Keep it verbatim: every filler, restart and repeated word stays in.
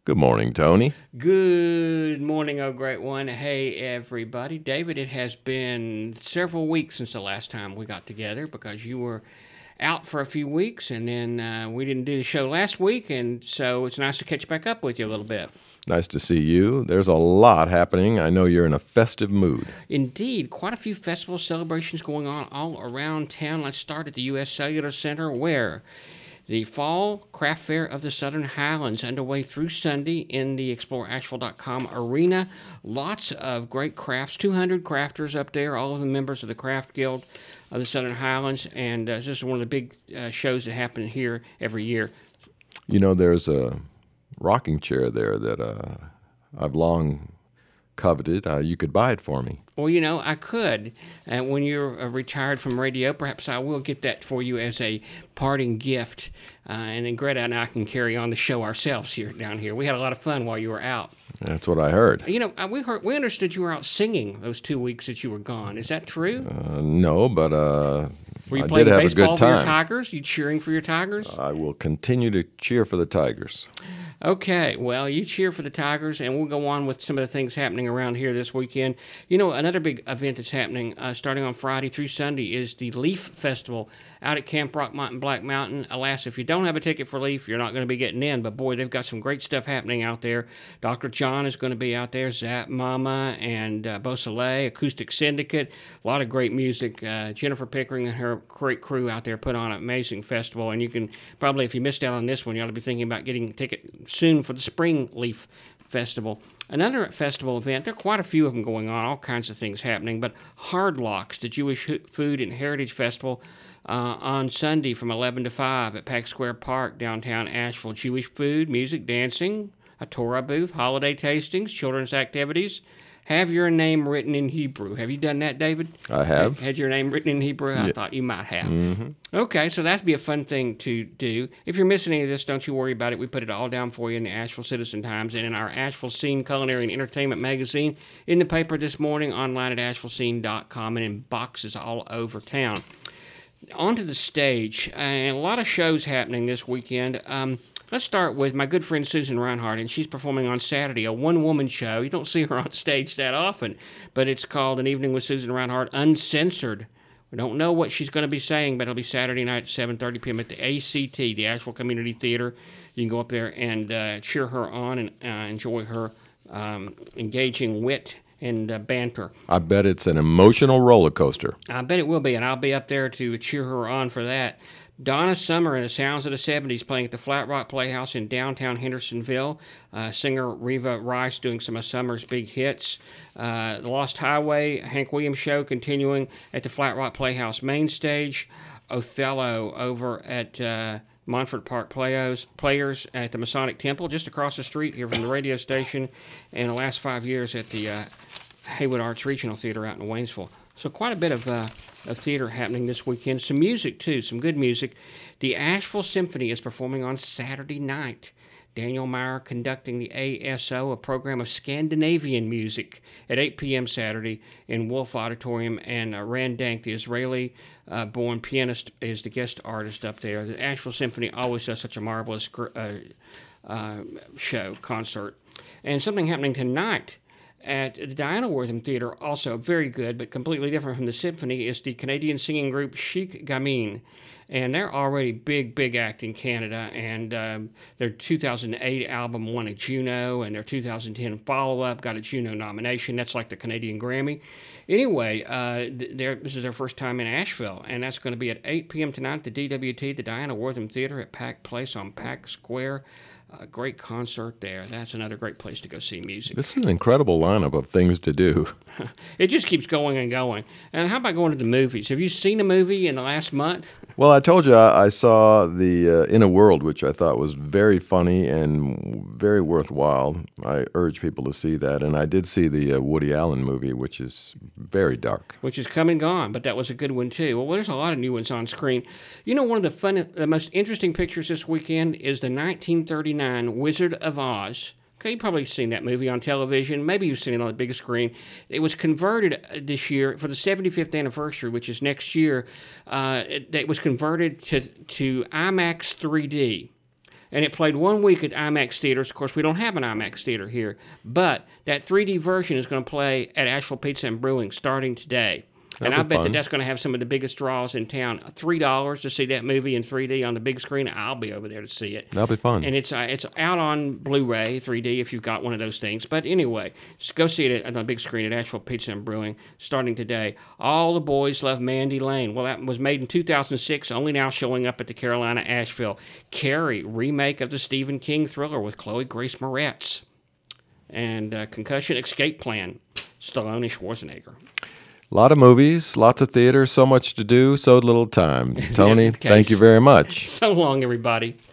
Good morning, Tony. Good morning, oh great one. Hey, everybody. David, it has been several weeks since the last time we got together because you were out for a few weeks and then uh, we didn't do the show last week, and so it's nice to catch back up with you a little bit. Nice to see you. There's a lot happening. I know you're in a festive mood. Indeed, quite a few festival celebrations going on all around town. Let's start at the U S Cellular Center, where the Fall Craft Fair of the Southern Highlands underway through Sunday in the explore asheville dot com arena. Lots of great crafts, two hundred crafters up there, all of them members of the Craft Guild of the Southern Highlands, and uh, this is one of the big uh, shows that happen here every year. You know, there's a rocking chair there that uh, I've long coveted. Uh, you could buy it for me. Well, you know, I could. Uh, when you're uh, retired from radio, perhaps I will get that for you as a parting gift. Uh, and then Greta and I can carry on the show ourselves here down here. We had a lot of fun while you were out. That's what I heard. You know, uh, we heard, we understood you were out singing those two weeks that you were gone. Is that true? Uh, no, but uh, were you I playing did have a baseball good for your time. Tigers? You cheering for your Tigers? I will continue to cheer for the Tigers. Okay, well, you cheer for the Tigers, and we'll go on with some of the things happening around here this weekend. You know, another big event that's happening uh, starting on Friday through Sunday is the Leaf Festival out at Camp Rockmont in Black Mountain. Alas, if you don't have a ticket for Leaf, you're not going to be getting in, but boy, they've got some great stuff happening out there. Doctor John is going to be out there, Zap Mama and uh, Beau Soleil, Acoustic Syndicate, a lot of great music. Uh, Jennifer Pickering and her great crew out there put on an amazing festival, and you can probably, if you missed out on this one, you ought to be thinking about getting a ticket soon for the Spring Leaf Festival. Another festival event, there are quite a few of them going on, all kinds of things happening, but Hard Locks, the Jewish Food and Heritage Festival, uh, on Sunday from eleven to five at Pack Square Park, downtown Asheville. Jewish food, music, dancing, a Torah booth, holiday tastings, children's activities. Have your name written in Hebrew. Have you done that, David? I have. Had, had your name written in Hebrew? I Yeah. thought you might have. Mm-hmm. Okay, so that'd be a fun thing to do. If you're missing any of this, don't you worry about it. We put it all down for you in the Asheville Citizen Times and in our Asheville Scene Culinary and Entertainment magazine, in the paper this morning, online at asheville scene dot com, and in boxes all over town. Onto the stage, and a lot of shows happening this weekend. Um, let's start with my good friend Susan Reinhardt, and she's performing on Saturday, a one-woman show. You don't see her on stage that often, but it's called An Evening with Susan Reinhardt Uncensored. We don't know what she's going to be saying, but it'll be Saturday night at seven thirty p.m. at the A C T, the Asheville Community Theater. You can go up there and uh, cheer her on and uh, enjoy her um, engaging wit and uh, banter. I bet it's an emotional roller coaster. I bet it will be, and I'll be up there to cheer her on for that. Donna Summer and the Sounds of the seventies playing at the Flat Rock Playhouse in downtown Hendersonville. Uh, singer Reva Rice doing some of Summer's big hits. Uh, the Lost Highway, Hank Williams Show continuing at the Flat Rock Playhouse main stage. Othello over at uh, Montfort Park Players, Players at the Masonic Temple, just across the street here from the radio station, and the last five years at the uh, Haywood Arts Regional Theater out in Waynesville. So quite a bit of, uh, of theater happening this weekend. Some music, too, some good music. The Asheville Symphony is performing on Saturday night. Daniel Meyer conducting the A S O, a program of Scandinavian music, at eight p.m. Saturday in Wolf Auditorium, and uh, Rand Dank, the Israeli-born uh, pianist, is the guest artist up there. The Asheville Symphony always does such a marvelous uh, uh, show, concert. And something happening tonight at the Diana Wortham Theater, also very good, but completely different from the symphony, is the Canadian singing group Chic Gamine. And they're already big, big act in Canada, and um, their two thousand eight album won a Juno, and their two thousand ten follow-up got a Juno nomination. That's like the Canadian Grammy. Anyway, uh, this is their first time in Asheville, and that's going to be at eight p.m. tonight at the D W T, the Diana Wortham Theater at Pack Place on Pack Square. A great concert there. That's another great place to go see music. This is an incredible lineup of things to do. It just keeps going and going. And how about going to the movies? Have you seen a movie in the last month? Well, I told you I, I saw the uh, In a World, which I thought was very funny and very worthwhile. I urge people to see that. And I did see the uh, Woody Allen movie, which is very dark. Which is come and gone, but that was a good one too. Well, there's a lot of new ones on screen. You know, one of the fun, the most interesting pictures this weekend is the nineteen thirty-nine Wizard of Oz. Okay, you've probably seen that movie on television. Maybe you've seen it on the big screen. It was converted this year for the seventy-fifth anniversary, which is next year. Uh, it, it was converted to, to IMAX three D. and it played one week at IMAX theaters. Of course, we don't have an IMAX theater here, but that three D version is going to play at Asheville Pizza and Brewing starting today. And That'll I be bet fun. that that's going to have some of the biggest draws in town. three dollars to see that movie in three D on the big screen. I'll be over there to see it. That'll be fun. And it's uh, it's out on Blu-ray three D if you've got one of those things. But anyway, just go see it on the big screen at Asheville Pizza and Brewing starting today. All the Boys Love Mandy Lane. Well, that was made in two thousand six, only now showing up at the Carolina Asheville. Carrie, remake of the Stephen King thriller with Chloe Grace Moretz. And uh, Concussion Escape Plan, Stallone and Schwarzenegger. A lot of movies, lots of theater, so much to do, so little time. Tony, Yeah, okay. thank you very much. So long, everybody.